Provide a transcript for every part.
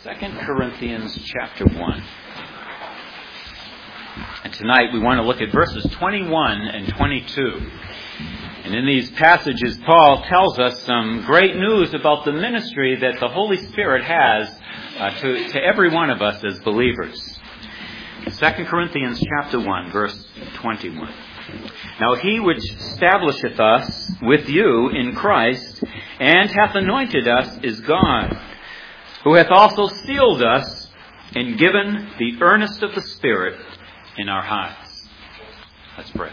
2 Corinthians chapter 1. And tonight we want to look at verses 21 and 22. And in these passages, Paul tells us some great news about the ministry that the Holy Spirit has to every one of us as believers. 2 Corinthians chapter 1, verse 21. Now he which establisheth us with you in Christ, and hath anointed us, is God, who hath also sealed us, and given the earnest of the Spirit in our hearts. Let's pray.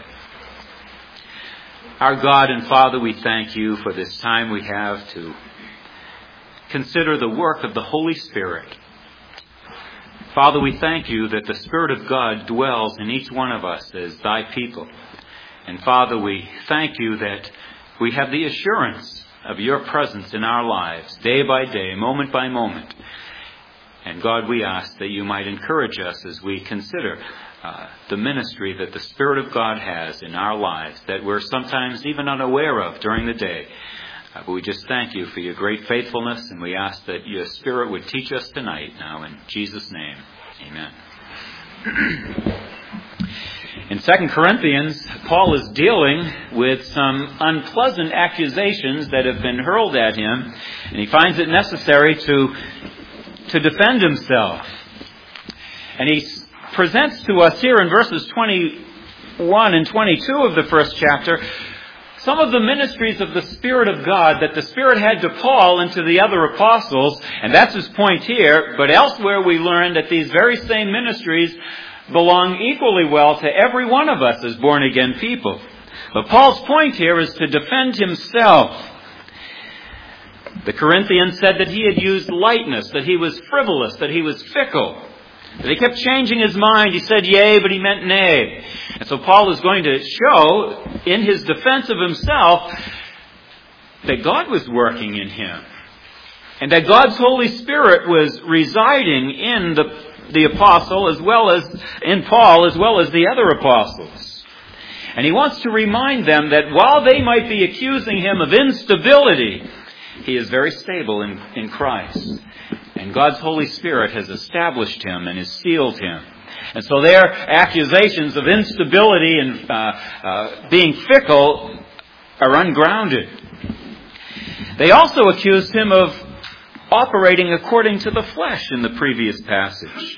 Our God and Father, we thank you for this time we have to consider the work of the Holy Spirit. Father, we thank you that the Spirit of God dwells in each one of us as thy people. And Father, we thank you that we have the assurance of your presence in our lives, day by day, moment by moment. And God, we ask that you might encourage us as we consider the ministry that the Spirit of God has in our lives, that we're sometimes even unaware of during the day. But we just thank you for your great faithfulness, and we ask that your Spirit would teach us tonight now. In Jesus' name, amen. In 2 Corinthians, Paul is dealing with some unpleasant accusations that have been hurled at him, and he finds it necessary to defend himself. And he presents to us here in verses 21 and 22 of the first chapter some of the ministries of the Spirit of God that the Spirit had to Paul and to the other apostles, and that's his point here. But elsewhere we learn that these very same ministries belong equally well to every one of us as born-again people. But Paul's point here is to defend himself. The Corinthians said that he had used lightness, that he was frivolous, that he was fickle, that he kept changing his mind. He said yea, but he meant nay. And so Paul is going to show in his defense of himself that God was working in him, and that God's Holy Spirit was residing in the apostle as well as in Paul as well as the other apostles. And he wants to remind them that while they might be accusing him of instability, he is very stable in Christ. And God's Holy Spirit has established him and has sealed him. And so their accusations of instability and being fickle are ungrounded. They also accused him of operating according to the flesh in the previous passage.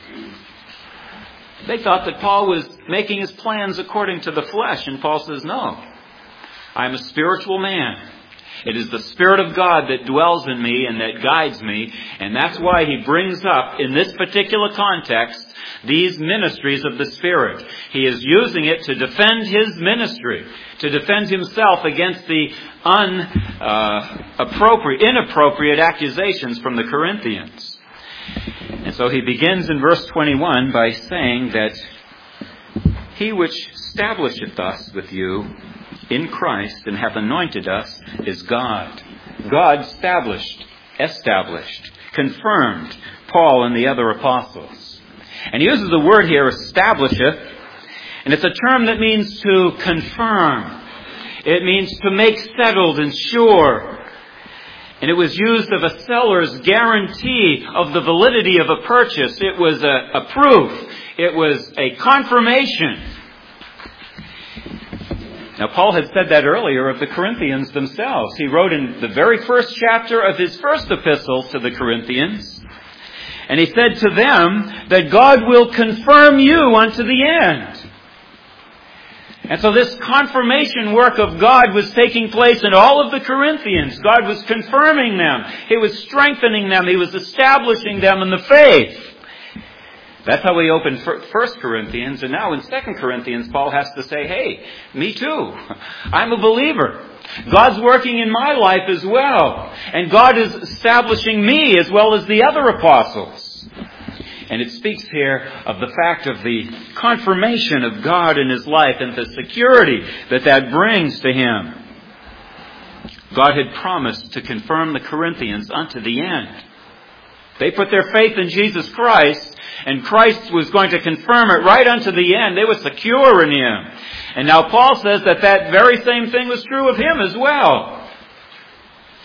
They thought that Paul was making his plans according to the flesh, and Paul says, no, I'm a spiritual man. It is the Spirit of God that dwells in me and that guides me, and that's why he brings up, in this particular context, these ministries of the Spirit. He is using it to defend his ministry, to defend himself against the inappropriate accusations from the Corinthians. And so he begins in verse 21 by saying that he which establisheth us with you in Christ and hath anointed us is God. God established, confirmed Paul and the other apostles. And he uses the word here, establisheth, and it's a term that means to confirm. It means to make settled and sure. And it was used of a seller's guarantee of the validity of a purchase. It was a proof. It was a confirmation. Now, Paul had said that earlier of the Corinthians themselves. He wrote in the very first chapter of his first epistle to the Corinthians, and he said to them that God will confirm you unto the end. And so this confirmation work of God was taking place in all of the Corinthians. God was confirming them. He was strengthening them. He was establishing them in the faith. That's how we opened 1 Corinthians. And now in 2 Corinthians, Paul has to say, hey, me too. I'm a believer. God's working in my life as well. And God is establishing me as well as the other apostles. And it speaks here of the fact of the confirmation of God in his life and the security that brings to him. God had promised to confirm the Corinthians unto the end. They put their faith in Jesus Christ, and Christ was going to confirm it right unto the end. They were secure in him. And now Paul says that very same thing was true of him as well.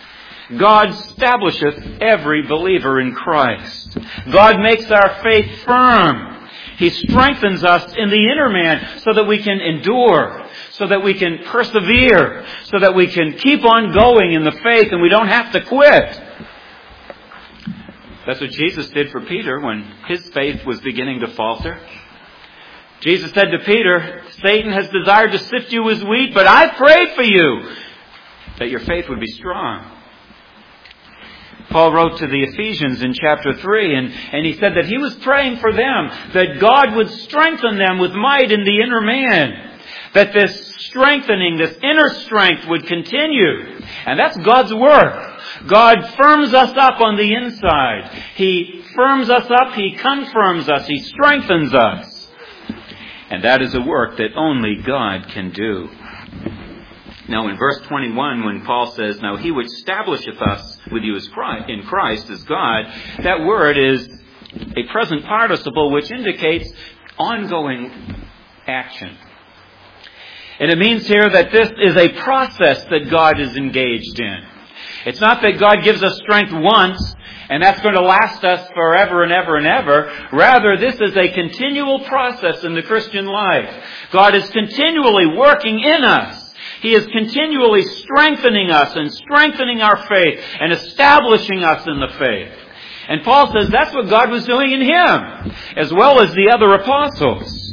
God establisheth every believer in Christ. God makes our faith firm. He strengthens us in the inner man so that we can endure, so that we can persevere, so that we can keep on going in the faith and we don't have to quit. That's what Jesus did for Peter when his faith was beginning to falter. Jesus said to Peter, Satan has desired to sift you as wheat, but I prayed for you that your faith would be strong. Paul wrote to the Ephesians in chapter 3, and he said that he was praying for them, that God would strengthen them with might in the inner man, that this strengthening, this inner strength would continue. And that's God's work. God firms us up on the inside. He firms us up, He confirms us, He strengthens us. And that is a work that only God can do. Now in verse 21, when Paul says, now He which establisheth us with you in Christ as God, that word is a present participle which indicates ongoing action. And it means here that this is a process that God is engaged in. It's not that God gives us strength once and that's going to last us forever and ever and ever. Rather, this is a continual process in the Christian life. God is continually working in us. He is continually strengthening us and strengthening our faith and establishing us in the faith. And Paul says that's what God was doing in him, as well as the other apostles.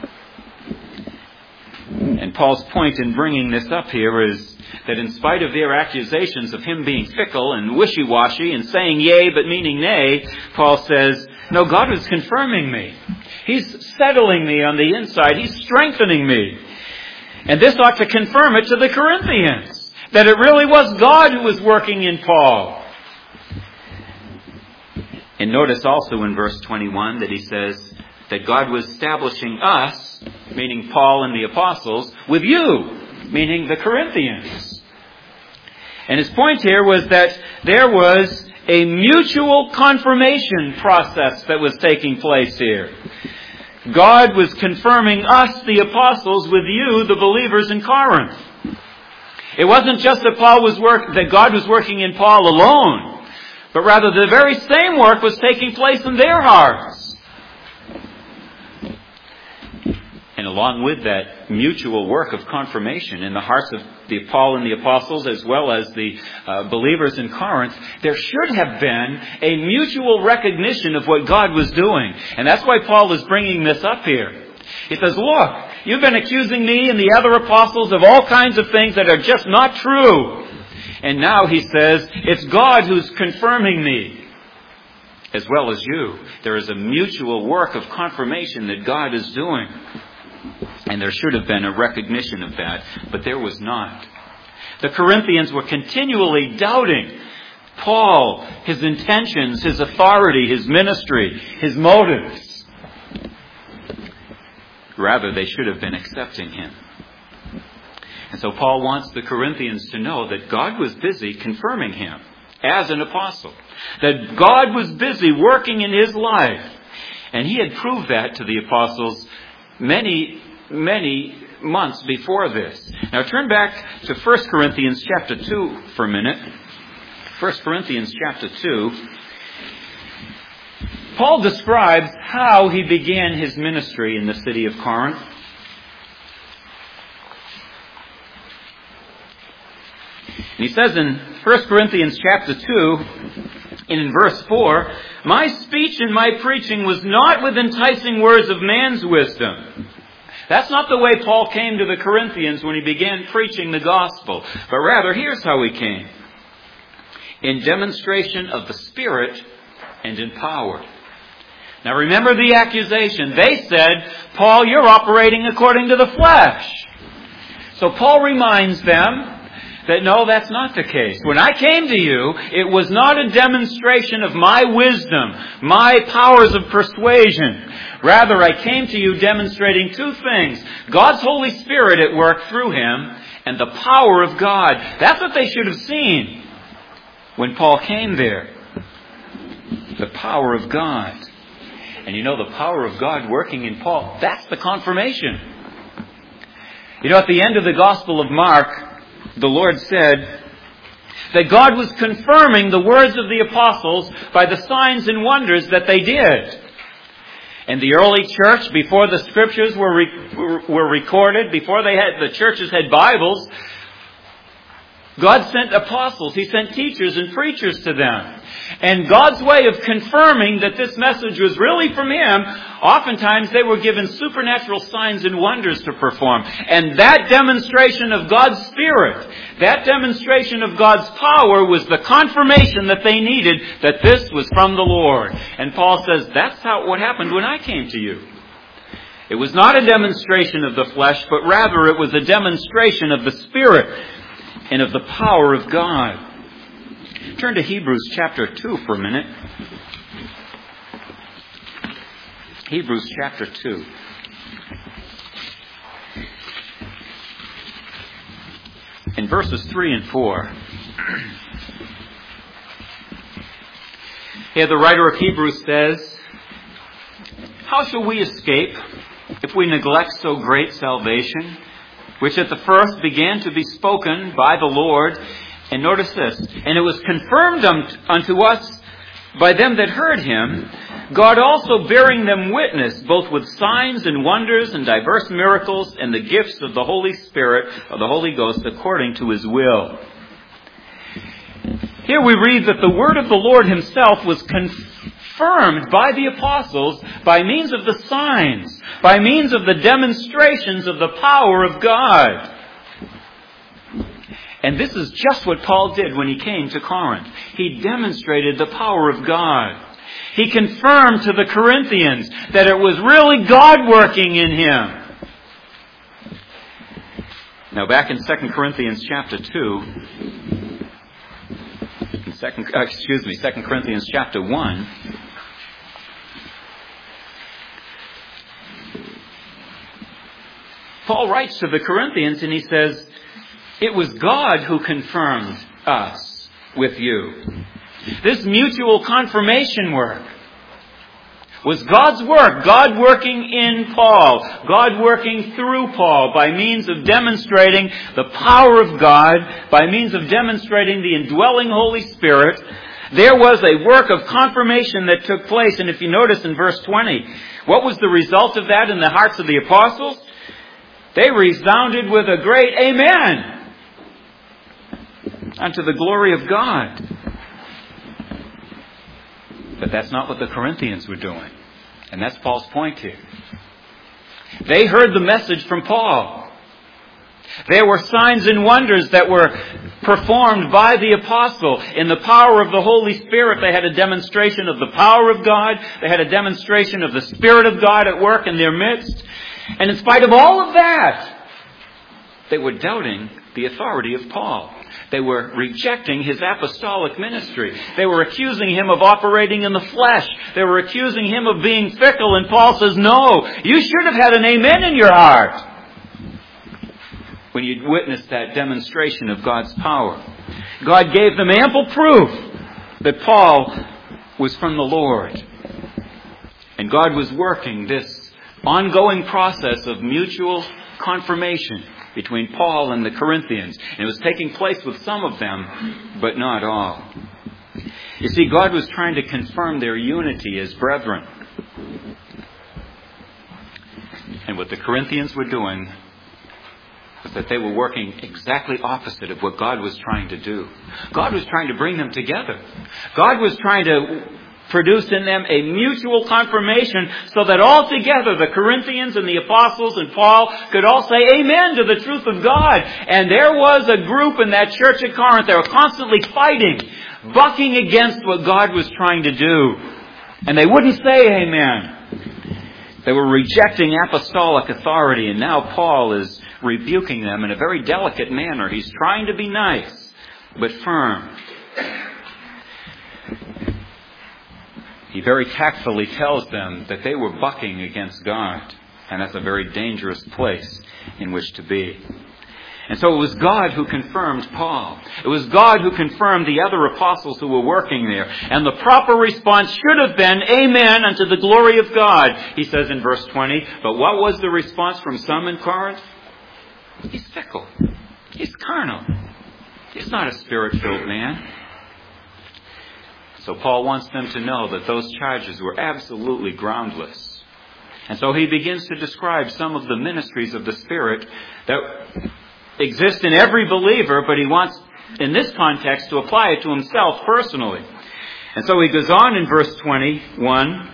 And Paul's point in bringing this up here is that in spite of their accusations of him being fickle and wishy-washy and saying yea but meaning nay, Paul says, no, God was confirming me. He's settling me on the inside. He's strengthening me. And this ought to confirm it to the Corinthians, that it really was God who was working in Paul. And notice also in verse 21 that he says that God was establishing us, meaning Paul and the apostles, with you, meaning the Corinthians. And his point here was that there was a mutual confirmation process that was taking place here. God was confirming us, the apostles, with you, the believers in Corinth. It wasn't just that that God was working in Paul alone, but rather the very same work was taking place in their hearts. And along with that mutual work of confirmation in the hearts of Paul and the apostles, as well as the believers in Corinth, there should have been a mutual recognition of what God was doing. And that's why Paul is bringing this up here. He says, look, you've been accusing me and the other apostles of all kinds of things that are just not true. And now he says, it's God who's confirming me, as well as you. There is a mutual work of confirmation that God is doing. And there should have been a recognition of that, but there was not. The Corinthians were continually doubting Paul, his intentions, his authority, his ministry, his motives. Rather, they should have been accepting him. And so Paul wants the Corinthians to know that God was busy confirming him as an apostle. That God was busy working in his life. And he had proved that to the apostles many months before this. Now turn back to 1 Corinthians chapter 2 for a minute. 1 Corinthians chapter 2. Paul describes how he began his ministry in the city of Corinth. And he says in 1 Corinthians chapter 2, in verse 4, my speech and my preaching was not with enticing words of man's wisdom. That's not the way Paul came to the Corinthians when he began preaching the gospel. But rather, here's how he came. In demonstration of the Spirit and in power. Now remember the accusation. They said, Paul, you're operating according to the flesh. So Paul reminds them that no, that's not the case. When I came to you, it was not a demonstration of my wisdom, my powers of persuasion. Rather, I came to you demonstrating two things. God's Holy Spirit at work through him and the power of God. That's what they should have seen when Paul came there. The power of God. And you know, the power of God working in Paul, that's the confirmation. You know, at the end of the Gospel of Mark, the Lord said, That God was confirming the words of the apostles by the signs and wonders that they did. And the early church, before the scriptures were recorded, before the churches had Bibles, God sent apostles. He sent teachers and preachers to them. And God's way of confirming that this message was really from Him, oftentimes they were given supernatural signs and wonders to perform. And that demonstration of God's Spirit, that demonstration of God's power was the confirmation that they needed that this was from the Lord. And Paul says, that's what happened when I came to you. It was not a demonstration of the flesh, but rather it was a demonstration of the Spirit and of the power of God. Turn to Hebrews chapter 2 for a minute. Hebrews chapter 2. In verses 3 and 4. Here the writer of Hebrews says, how shall we escape if we neglect so great salvation, which at the first began to be spoken by the Lord? And notice this, and it was confirmed unto us by them that heard him, God also bearing them witness, both with signs and wonders and diverse miracles and the gifts of the Holy Spirit, of the Holy Ghost, according to His will. Here we read that the word of the Lord Himself was confirmed by the apostles by means of the signs, by means of the demonstrations of the power of God. And this is just what Paul did when he came to Corinth. He demonstrated the power of God. He confirmed to the Corinthians that it was really God working in him. Now back in 2 Corinthians chapter 2, 2 Corinthians chapter 1, Paul writes to the Corinthians and he says, it was God who confirmed us with you. This mutual confirmation work was God's work. God working in Paul. God working through Paul by means of demonstrating the power of God, by means of demonstrating the indwelling Holy Spirit. There was a work of confirmation that took place. And if you notice in verse 20, what was the result of that in the hearts of the apostles? They resounded with a great amen unto the glory of God. But that's not what the Corinthians were doing. And that's Paul's point here. They heard the message from Paul. There were signs and wonders that were performed by the apostle. In the power of the Holy Spirit, they had a demonstration of the power of God. They had a demonstration of the Spirit of God at work in their midst. And in spite of all of that, they were doubting the authority of Paul. They were rejecting his apostolic ministry. They were accusing him of operating in the flesh. They were accusing him of being fickle. And Paul says, no, you should have had an amen in your heart when you'd witnessed that demonstration of God's power. God gave them ample proof that Paul was from the Lord. And God was working this ongoing process of mutual confirmation between Paul and the Corinthians. And it was taking place with some of them, but not all. You see, God was trying to confirm their unity as brethren. And what the Corinthians were doing was that they were working exactly opposite of what God was trying to do. God was trying to bring them together. God was trying to produce in them a mutual confirmation so that all together the Corinthians and the apostles and Paul could all say amen to the truth of God. And there was a group in that church at Corinth. They were constantly fighting, bucking against what God was trying to do. And they wouldn't say amen. They were rejecting apostolic authority. And now Paul is rebuking them in a very delicate manner. He's trying to be nice, but firm. He very tactfully tells them that they were bucking against God. And that's a very dangerous place in which to be. And so it was God who confirmed Paul. It was God who confirmed the other apostles who were working there. And the proper response should have been, amen, unto the glory of God. He says in verse 20, but what was the response from some in Corinth? He's fickle. He's carnal. He's not a Spirit-filled man. So Paul wants them to know that those charges were absolutely groundless. And so he begins to describe some of the ministries of the Spirit that exist in every believer, but he wants, in this context, to apply it to himself personally. And so he goes on in verse 21.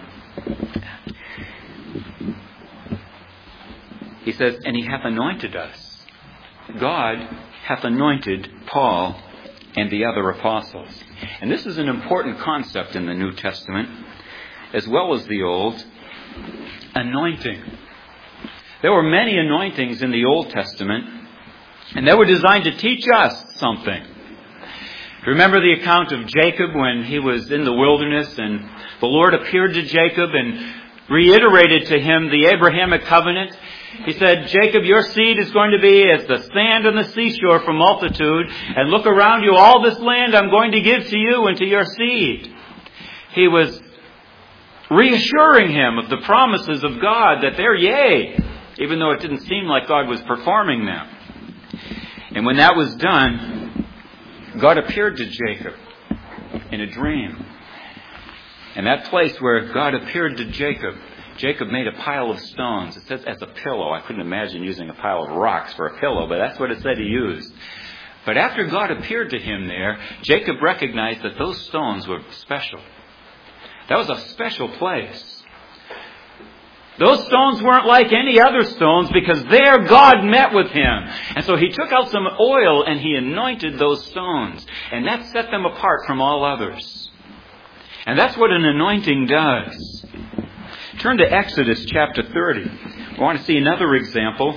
He says, and he hath anointed us. God hath anointed Paul and the other apostles. And this is an important concept in the New Testament, as well as the Old. Anointing. There were many anointings in the Old Testament, and they were designed to teach us something. Remember the account of Jacob when he was in the wilderness, and the Lord appeared to Jacob and reiterated to him the Abrahamic covenant. He said, Jacob, your seed is going to be as the sand on the seashore for multitude. And look around you, all this land I'm going to give to you and to your seed. He was reassuring him of the promises of God that they're yea, even though it didn't seem like God was performing them. And when that was done, God appeared to Jacob in a dream. And that place where God appeared to Jacob, Jacob made a pile of stones. It says as a pillow. I couldn't imagine using a pile of rocks for a pillow, but that's what it said he used. But after God appeared to him there, Jacob recognized that those stones were special. That was a special place. Those stones weren't like any other stones because there God met with him. And so he took out some oil and he anointed those stones. And that set them apart from all others. And that's what an anointing does. Turn to Exodus chapter 30. We want to see another example.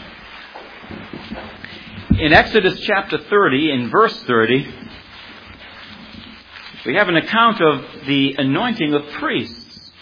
In Exodus chapter 30, in verse 30, we have an account of the anointing of priests.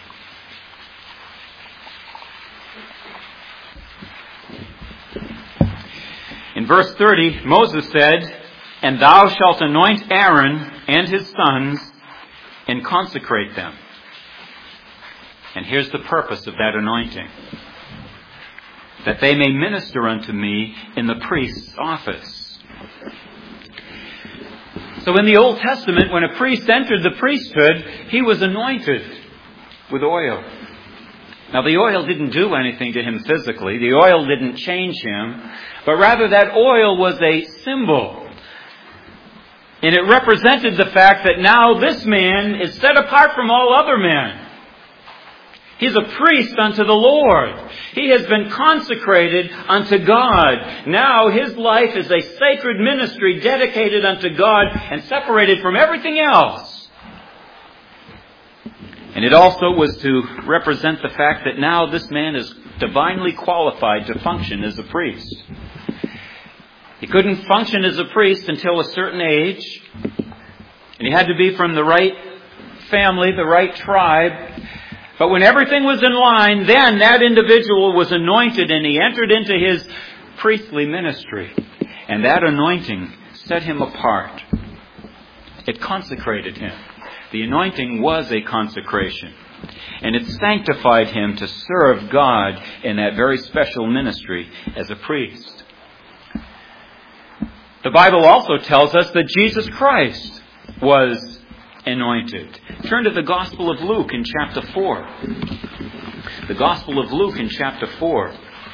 In verse 30, Moses said, and thou shalt anoint Aaron and his sons and consecrate them. And here's the purpose of that anointing. That they may minister unto me in the priest's office. So in the Old Testament, when a priest entered the priesthood, he was anointed with oil. Now the oil didn't do anything to him physically. The oil didn't change him. But rather that oil was a symbol. And it represented the fact that now this man is set apart from all other men. He's a priest unto the Lord. He has been consecrated unto God. Now his life is a sacred ministry dedicated unto God and separated from everything else. And it also was to represent the fact that now this man is divinely qualified to function as a priest. He couldn't function as a priest until a certain age. And he had to be from the right family, the right tribe. But when everything was in line, then that individual was anointed and he entered into his priestly ministry. And that anointing set him apart. It consecrated him. The anointing was a consecration. And it sanctified him to serve God in that very special ministry as a priest. The Bible also tells us that Jesus Christ was anointed. Turn to the Gospel of Luke in chapter 4. The Gospel of Luke in chapter 4.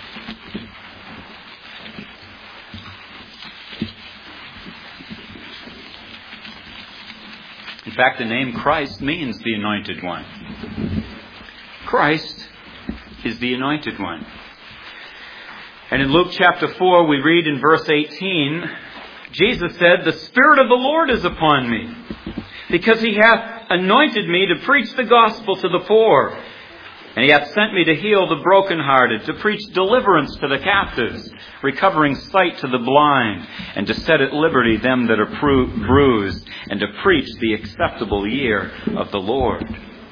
In fact, the name Christ means the anointed one. Christ is the anointed one. And in Luke chapter 4, we read in verse 18, Jesus said, the Spirit of the Lord is upon me, because he hath anointed me to preach the gospel to the poor. And he hath sent me to heal the brokenhearted, to preach deliverance to the captives, recovering sight to the blind, and to set at liberty them that are bruised, and to preach the acceptable year of the Lord.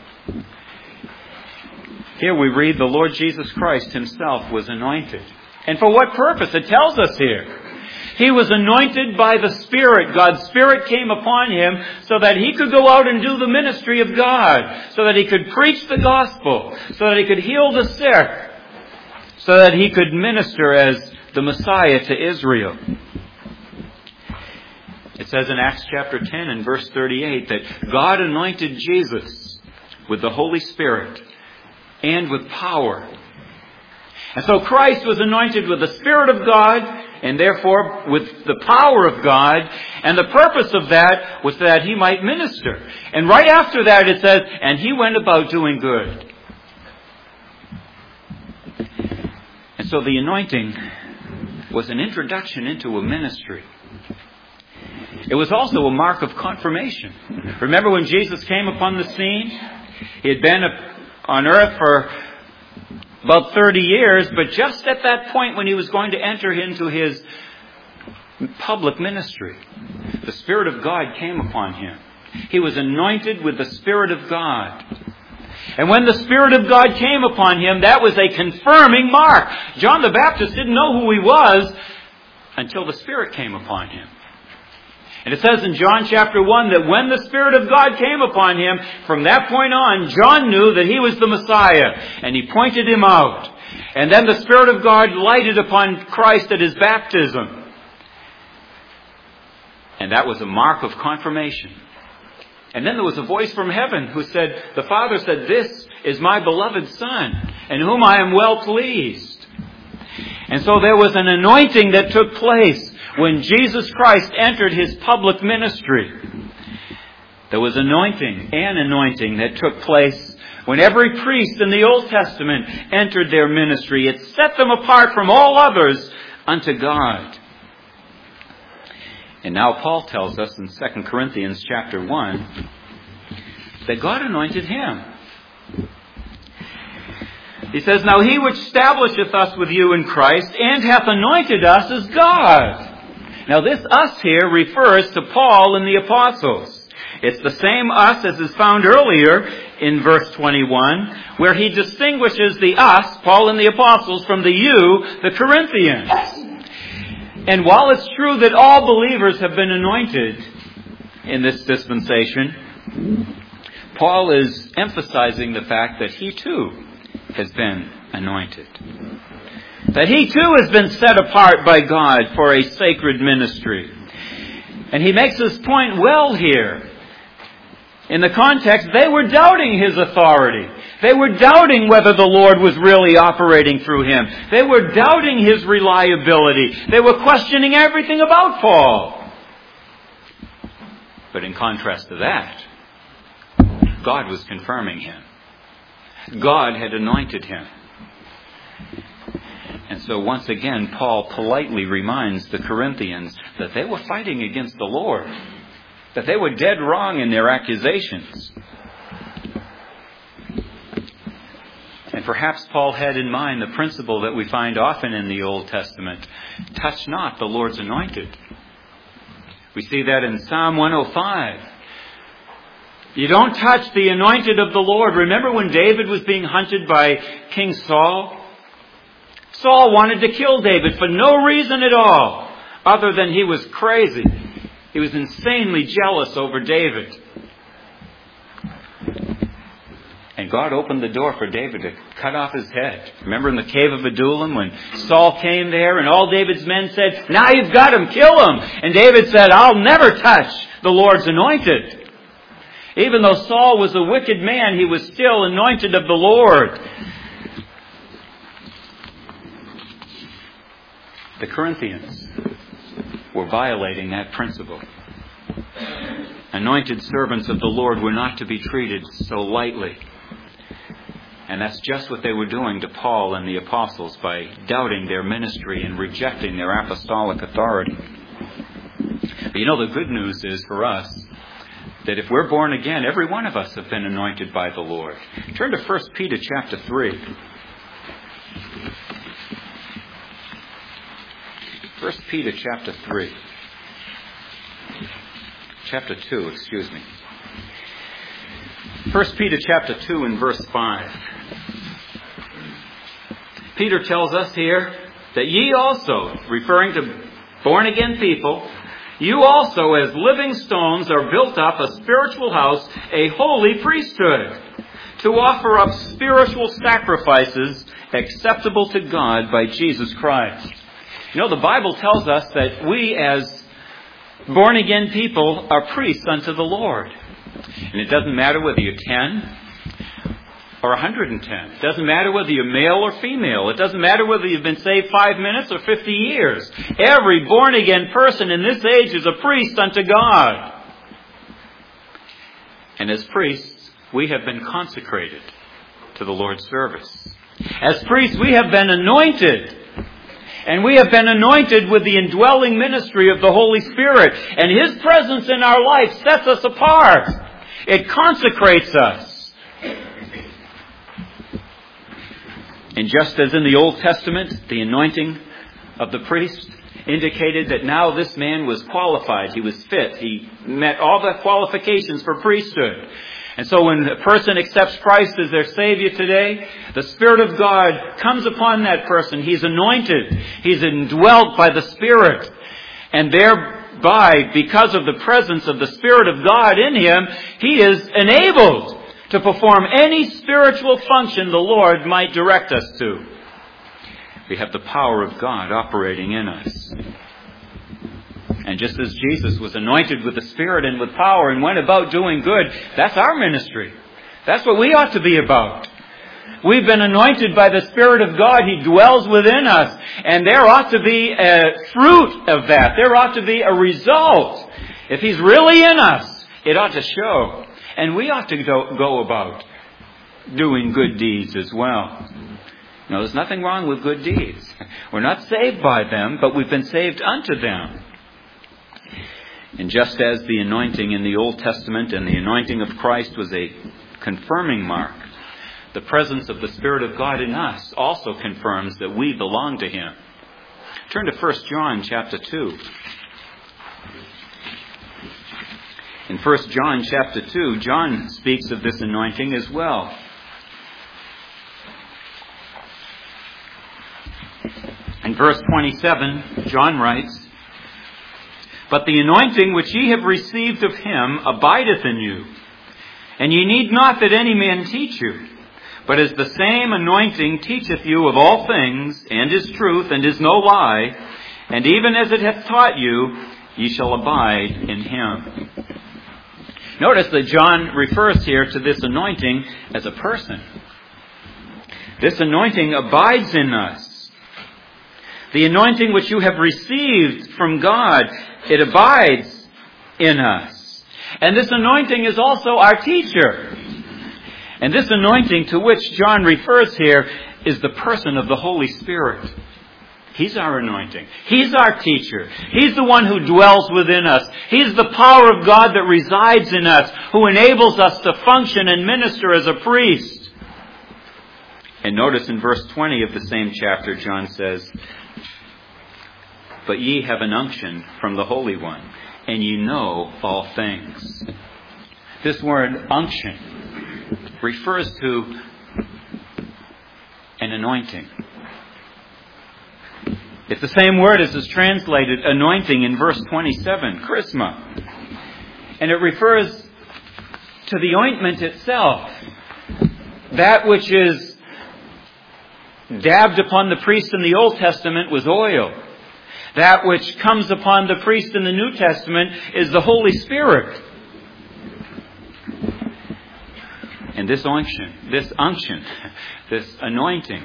Here we read the Lord Jesus Christ himself was anointed. And for what purpose? It tells us here. He was anointed by the Spirit. God's Spirit came upon him so that he could go out and do the ministry of God, so that he could preach the gospel, so that he could heal the sick, so that he could minister as the Messiah to Israel. It says in Acts chapter 10 and verse 38 that God anointed Jesus with the Holy Spirit and with power. And so Christ was anointed with the Spirit of God and therefore with the power of God. And the purpose of that was that He might minister. And right after that it says, and He went about doing good. And so the anointing was an introduction into a ministry. It was also a mark of confirmation. Remember when Jesus came upon the scene? He had been on earth for about 30 years, but just at that point when He was going to enter into His public ministry, the Spirit of God came upon Him. He was anointed with the Spirit of God. And when the Spirit of God came upon Him, that was a confirming mark. John the Baptist didn't know who he was until the Spirit came upon him. And it says in John chapter 1 that when the Spirit of God came upon him, from that point on, John knew that he was the Messiah, and he pointed him out. And then the Spirit of God lighted upon Christ at His baptism. And that was a mark of confirmation. And then there was a voice from heaven who said, the Father said, "This is my beloved Son, in whom I am well pleased." And so there was an anointing that took place when Jesus Christ entered His public ministry. There was an anointing that took place when every priest in the Old Testament entered their ministry. It set them apart from all others unto God. And now Paul tells us in 2 Corinthians chapter 1 that God anointed him. He says, "Now He which establisheth us with you in Christ, and hath anointed us, is God." Now this us here refers to Paul and the apostles. It's the same us as is found earlier in verse 21, where he distinguishes the us, Paul and the apostles, from the you, the Corinthians. And while it's true that all believers have been anointed in this dispensation, Paul is emphasizing the fact that he too has been anointed. That he too has been set apart by God for a sacred ministry. And he makes this point well here. In the context, they were doubting His authority. They were doubting whether the Lord was really operating through him. They were doubting His reliability. They were questioning everything about Paul. But in contrast to that, God was confirming him. God had anointed him. And so once again, Paul politely reminds the Corinthians that they were fighting against the Lord. That they were dead wrong in their accusations. And perhaps Paul had in mind the principle that we find often in the Old Testament. Touch not the Lord's anointed. We see that in Psalm 105. You don't touch the anointed of the Lord. Remember when David was being hunted by King Saul? Saul wanted to kill David for no reason at all, other than he was crazy. He was insanely jealous over David. And God opened the door for David to cut off his head. Remember in the cave of Adullam when Saul came there and all David's men said, "Now you've got him, kill him." And David said, "I'll never touch the Lord's anointed." Even though Saul was a wicked man, he was still anointed of the Lord. The Corinthians were violating that principle. Anointed servants of the Lord were not to be treated so lightly. And that's just what they were doing to Paul and the apostles by doubting their ministry and rejecting their apostolic authority. But you know, the good news is for us that if we're born again, every one of us have been anointed by the Lord. Turn to 1 Peter chapter 3. 1 Peter chapter 3. Chapter 2, excuse me. 1 Peter chapter 2 and verse 5. Peter tells us here that ye also, referring to born again people, you also as living stones are built up a spiritual house, a holy priesthood, to offer up spiritual sacrifices acceptable to God by Jesus Christ. You know, the Bible tells us that we as born-again people are priests unto the Lord. And it doesn't matter whether you're 10 or 110. It doesn't matter whether you're male or female. It doesn't matter whether you've been saved 5 minutes or 50 years. Every born-again person in this age is a priest unto God. And as priests, we have been consecrated to the Lord's service. As priests, we have been anointed. And we have been anointed with the indwelling ministry of the Holy Spirit. And His presence in our life sets us apart. It consecrates us. And just as in the Old Testament, the anointing of the priest indicated that now this man was qualified. He was fit. He met all the qualifications for priesthood. And so when a person accepts Christ as their Savior today, the Spirit of God comes upon that person. He's anointed. He's indwelt by the Spirit. And thereby, because of the presence of the Spirit of God in him, he is enabled to perform any spiritual function the Lord might direct us to. We have the power of God operating in us. And just as Jesus was anointed with the Spirit and with power and went about doing good, that's our ministry. That's what we ought to be about. We've been anointed by the Spirit of God. He dwells within us. And there ought to be a fruit of that. There ought to be a result. If He's really in us, it ought to show. And we ought to go about doing good deeds as well. Now, there's nothing wrong with good deeds. We're not saved by them, but we've been saved unto them. And just as the anointing in the Old Testament and the anointing of Christ was a confirming mark, the presence of the Spirit of God in us also confirms that we belong to Him. Turn to 1 John chapter 2. In 1 John chapter 2, John speaks of this anointing as well. In verse 27, John writes, "But the anointing which ye have received of Him abideth in you, and ye need not that any man teach you. But as the same anointing teacheth you of all things, and is truth, and is no lie, and even as it hath taught you, ye shall abide in Him." Notice that John refers here to this anointing as a person. This anointing abides in us. The anointing which you have received from God, it abides in us. And this anointing is also our teacher. And this anointing to which John refers here is the person of the Holy Spirit. He's our anointing. He's our teacher. He's the one who dwells within us. He's the power of God that resides in us, who enables us to function and minister as a priest. And notice in verse 20 of the same chapter, John says, "But ye have an unction from the Holy One, and ye know all things." This word unction refers to an anointing. It's the same word as is translated anointing in verse 27, chrisma. And it refers to the ointment itself, that which is dabbed upon the priest in the Old Testament was oil. That which comes upon the priest in the New Testament is the Holy Spirit. And this unction, this anointing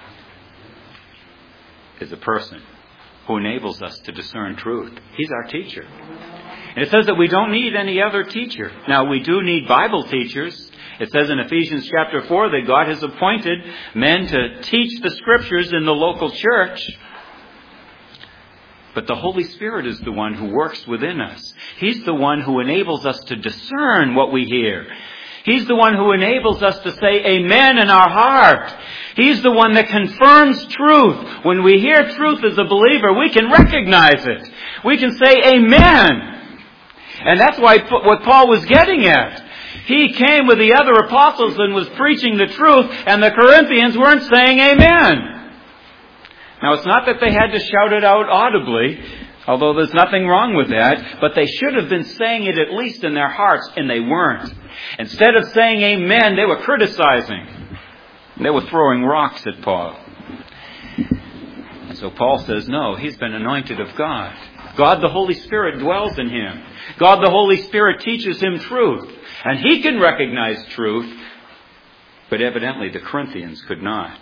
is a person who enables us to discern truth. He's our teacher. And it says that we don't need any other teacher. Now, we do need Bible teachers. It says in Ephesians chapter 4 that God has appointed men to teach the Scriptures in the local church. But the Holy Spirit is the one who works within us. He's the one who enables us to discern what we hear. He's the one who enables us to say amen in our heart. He's the one that confirms truth. When we hear truth as a believer, we can recognize it. We can say amen. And that's what Paul was getting at. He came with the other apostles and was preaching the truth, and the Corinthians weren't saying amen. Now, it's not that they had to shout it out audibly, although there's nothing wrong with that, but they should have been saying it at least in their hearts, and they weren't. Instead of saying amen, they were criticizing. They were throwing rocks at Paul. And so Paul says, no, he's been anointed of God. God the Holy Spirit dwells in him. God the Holy Spirit teaches him truth. And he can recognize truth, but evidently the Corinthians could not.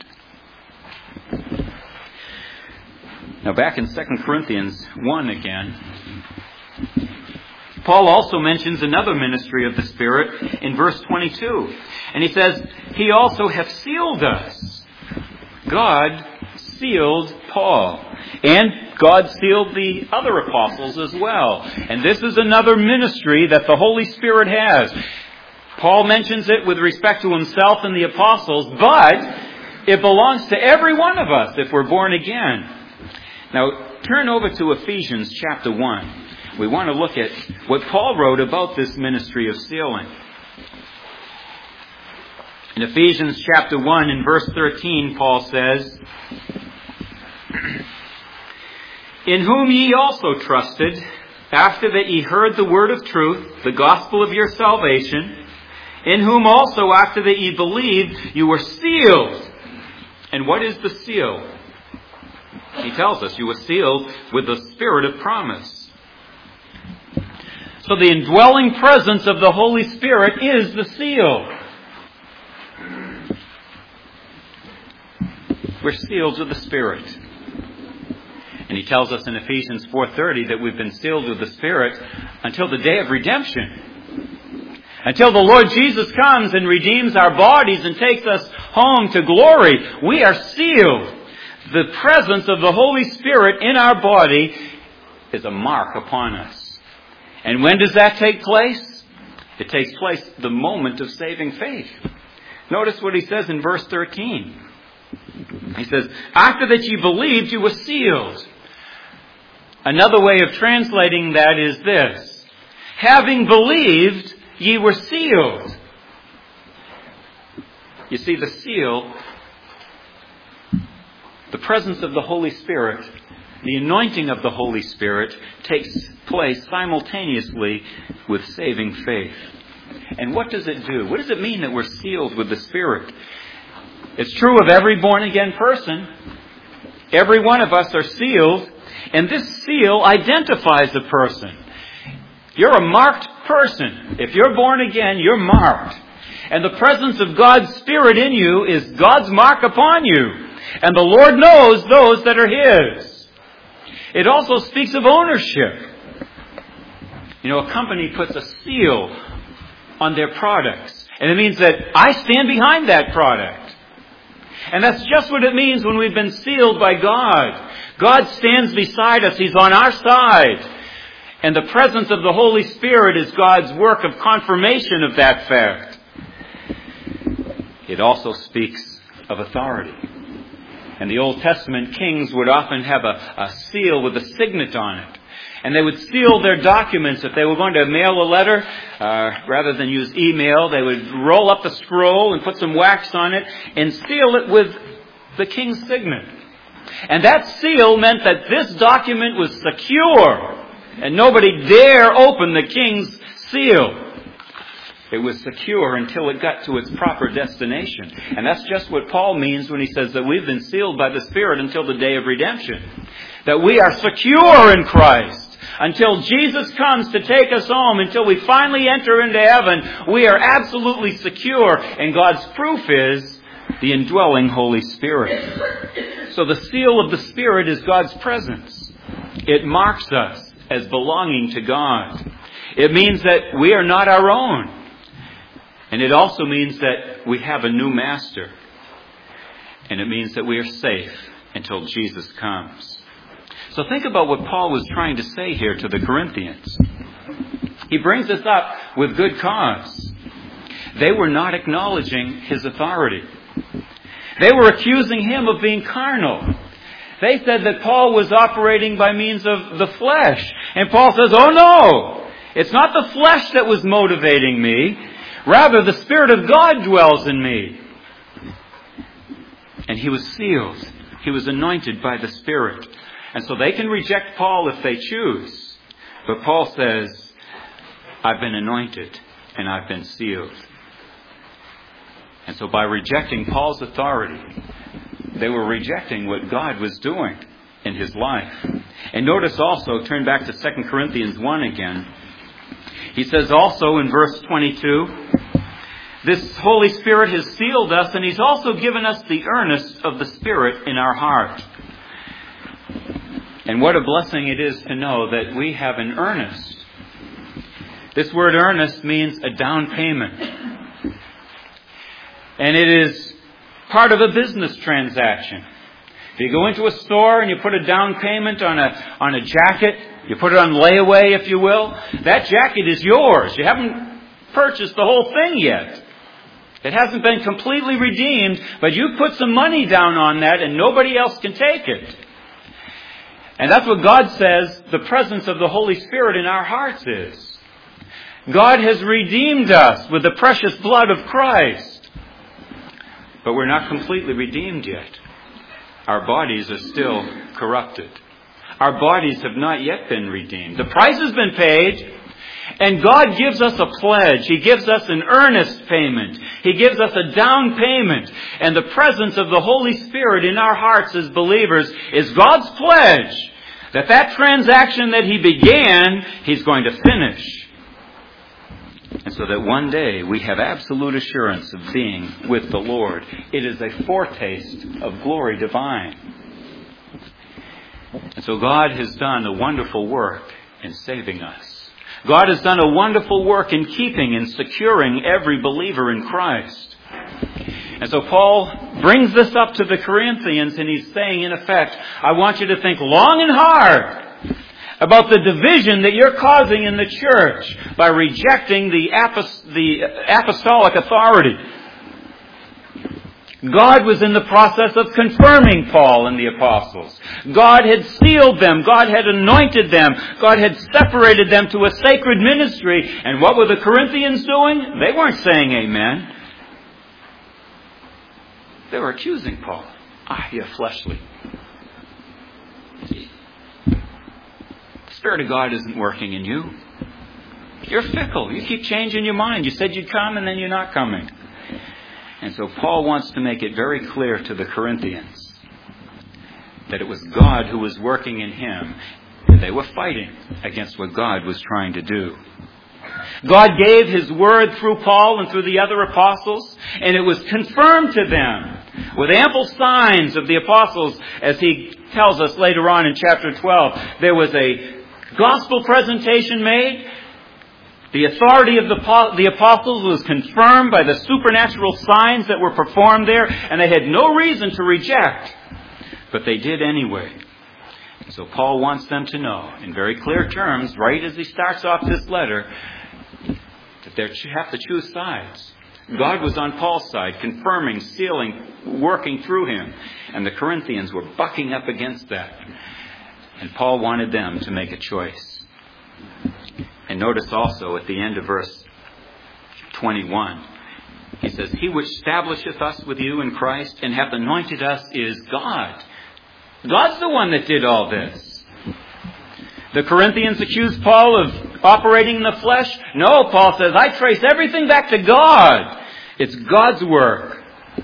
Now back in 2 Corinthians 1 again, Paul also mentions another ministry of the Spirit in verse 22. And he says, he also hath sealed us. God sealed Paul. And God sealed the other apostles as well. And this is another ministry that the Holy Spirit has. Paul mentions it with respect to himself and the apostles, but it belongs to every one of us if we're born again. Now, turn over to Ephesians chapter 1. We want to look at what Paul wrote about this ministry of sealing. In Ephesians chapter 1 in verse 13, Paul says, in whom ye also trusted, after that ye heard the word of truth, the gospel of your salvation, in whom also after that ye believed, you were sealed. And what is the seal? He tells us you were sealed with the Spirit of promise. So the indwelling presence of the Holy Spirit is the seal. We're sealed with the Spirit. And he tells us in Ephesians 4:30 that we've been sealed with the Spirit until the day of redemption. Until the Lord Jesus comes and redeems our bodies and takes us home to glory, we are sealed. The presence of the Holy Spirit in our body is a mark upon us. And when does that take place? It takes place the moment of saving faith. Notice what he says in verse 13. He says, after that you believed, you were sealed. Another way of translating that is this. Having believed, ye were sealed. You see, the seal, the presence of the Holy Spirit, the anointing of the Holy Spirit takes place simultaneously with saving faith. And what does it do? What does it mean that we're sealed with the Spirit? It's true of every born-again person. Every one of us are sealed, and this seal identifies a person. You're a marked person. If you're born again, you're marked. And the presence of God's Spirit in you is God's mark upon you. And the Lord knows those that are His. It also speaks of ownership. You know, a company puts a seal on their products. And it means that I stand behind that product. And that's just what it means when we've been sealed by God. God stands beside us. He's on our side. And the presence of the Holy Spirit is God's work of confirmation of that fact. It also speaks of authority. In the Old Testament, kings would often have a seal with a signet on it. And they would seal their documents. If they were going to mail a letter, rather than use email, they would roll up the scroll and put some wax on it and seal it with the king's signet. And that seal meant that this document was secure. And nobody dare open the king's seal. It was secure until it got to its proper destination. And that's just what Paul means when he says that we've been sealed by the Spirit until the day of redemption. That we are secure in Christ. Until Jesus comes to take us home, until we finally enter into heaven, we are absolutely secure. And God's proof is the indwelling Holy Spirit. So the seal of the Spirit is God's presence. It marks us as belonging to God. It means that we are not our own. And it also means that we have a new master. And it means that we are safe until Jesus comes. So think about what Paul was trying to say here to the Corinthians. He brings this up with good cause. They were not acknowledging his authority. They were accusing him of being carnal. They said that Paul was operating by means of the flesh. And Paul says, oh no, it's not the flesh that was motivating me. Rather, the Spirit of God dwells in me. And he was sealed. He was anointed by the Spirit. And so they can reject Paul if they choose. But Paul says, I've been anointed and I've been sealed. And so by rejecting Paul's authority, they were rejecting what God was doing in his life. And notice also, turn back to 2 Corinthians 1 again. He says also in verse 22, this Holy Spirit has sealed us, and He's also given us the earnest of the Spirit in our heart. And what a blessing it is to know that we have an earnest. This word earnest means a down payment. And it is part of a business transaction. If you go into a store and you put a down payment on a jacket, you put it on layaway, if you will, that jacket is yours. You haven't purchased the whole thing yet. It hasn't been completely redeemed, but you put some money down on that and nobody else can take it. And that's what God says the presence of the Holy Spirit in our hearts is. God has redeemed us with the precious blood of Christ. But we're not completely redeemed yet. Our bodies are still corrupted. Our bodies have not yet been redeemed. The price has been paid, and God gives us a pledge. He gives us an earnest payment. He gives us a down payment. And the presence of the Holy Spirit in our hearts as believers is God's pledge that that transaction that He began, He's going to finish. And so that one day we have absolute assurance of being with the Lord. It is a foretaste of glory divine. And so God has done a wonderful work in saving us. God has done a wonderful work in keeping and securing every believer in Christ. And so Paul brings this up to the Corinthians, and he's saying, in effect, I want you to think long and hard about the division that you're causing in the church by rejecting the apostolic authority. God was in the process of confirming Paul and the apostles. God had sealed them. God had anointed them. God had separated them to a sacred ministry. And what were the Corinthians doing? They weren't saying amen. They were accusing Paul. You're fleshly. The Spirit of God isn't working in you. You're fickle. You keep changing your mind. You said you'd come and then you're not coming. And so Paul wants to make it very clear to the Corinthians that it was God who was working in him, and they were fighting against what God was trying to do. God gave His word through Paul and through the other apostles, and it was confirmed to them with ample signs of the apostles, as he tells us later on in chapter 12. There was a gospel presentation made. The authority of the apostles was confirmed by the supernatural signs that were performed there, and they had no reason to reject. But they did anyway. So Paul wants them to know, in very clear terms, right as he starts off this letter, that they have to choose sides. God was on Paul's side, confirming, sealing, working through him. And the Corinthians were bucking up against that. And Paul wanted them to make a choice. And notice also at the end of verse 21, he says, He which establisheth us with you in Christ and hath anointed us is God. God's the one that did all this. The Corinthians accused Paul of operating in the flesh. No, Paul says, I trace everything back to God. It's God's work.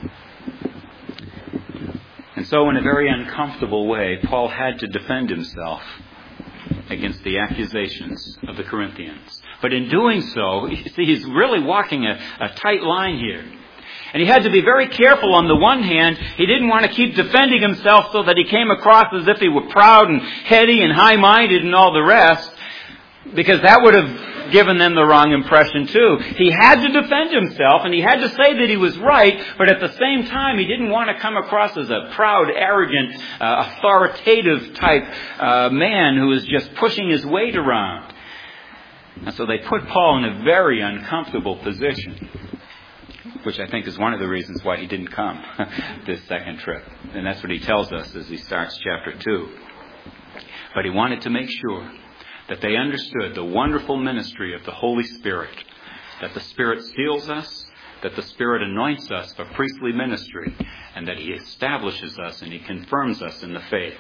And so in a very uncomfortable way, Paul had to defend himself against the accusations of the Corinthians. But in doing so, you see, he's really walking a tight line here. And he had to be very careful. On the one hand, he didn't want to keep defending himself so that he came across as if he were proud and heady and high-minded and all the rest, because that would have given them the wrong impression too. He had to defend himself, and he had to say that he was right, but at the same time, he didn't want to come across as a proud, arrogant, authoritative type man who was just pushing his weight around. And so they put Paul in a very uncomfortable position, which I think is one of the reasons why he didn't come this second trip. And that's what he tells us as he starts chapter 2. But he wanted to make sure that they understood the wonderful ministry of the Holy Spirit, that the Spirit seals us, that the Spirit anoints us for priestly ministry, and that He establishes us and He confirms us in the faith.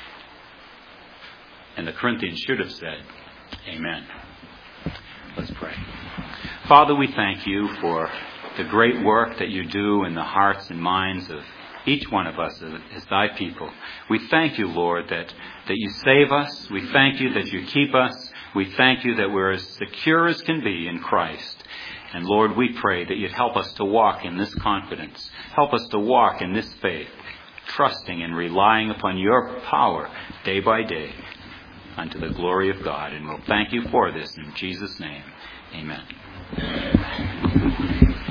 And the Corinthians should have said, Amen. Let's pray. Father, we thank You for the great work that You do in the hearts and minds of each one of us as thy people. We thank you, Lord, that you save us. We thank you that you keep us. We thank you that we're as secure as can be in Christ. And Lord, we pray that you'd help us to walk in this confidence. Help us to walk in this faith, trusting and relying upon your power day by day unto the glory of God. And we'll thank you for this in Jesus' name. Amen.